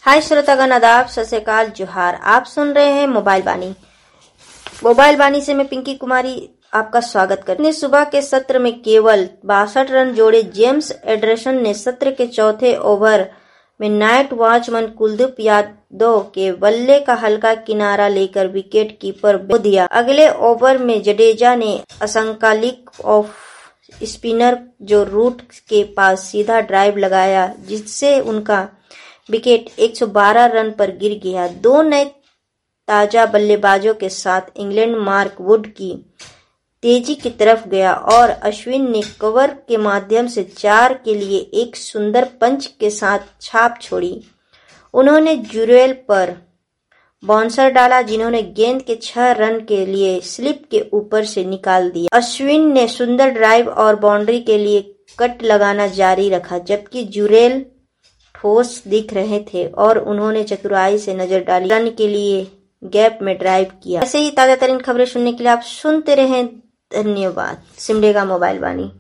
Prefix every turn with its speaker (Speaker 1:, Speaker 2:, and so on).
Speaker 1: हाय श्रोतागण, आदाब, सत श्री अकाल, जोहार। आप सुन रहे हैं मोबाइल बानी से मैं पिंकी कुमारी आपका स्वागत करती हूँ। सुबह के सत्र में केवल 62 रन जोड़े जेम्स एंडरसन ने सत्र के चौथे ओवर में नाइट वॉचमैन कुलदीप यादव के बल्ले का हल्का किनारा लेकर विकेट कीपर बो दिया। अगले ओवर में जडेजा ने असंकालिक ऑफ स्पिनर जो रूट के पास सीधा ड्राइव लगाया, जिससे उनका विकेट 112 रन पर गिर गया। दो नए ताजा बल्लेबाजों के साथ इंग्लैंड मार्क वुड की तेजी की तरफ गया और अश्विन ने कवर के माध्यम से 4 के लिए एक सुंदर पंच के साथ छाप छोड़ी। उन्होंने जुरेल पर बाउंसर डाला, जिन्होंने गेंद के 6 रन के लिए स्लिप के ऊपर से निकाल दिया। अश्विन ने सुंदर ड्राइव और बाउंड्री के लिए कट लगाना जारी रखा, जबकि जुरेल ठोस दिख रहे थे और उन्होंने चतुराई से नजर डाली, रन के लिए गैप में ड्राइव किया। ऐसे ही ताजा तरीन खबरें सुनने के लिए आप सुनते रहें। धन्यवाद। सिमडेगा मोबाइल बानी।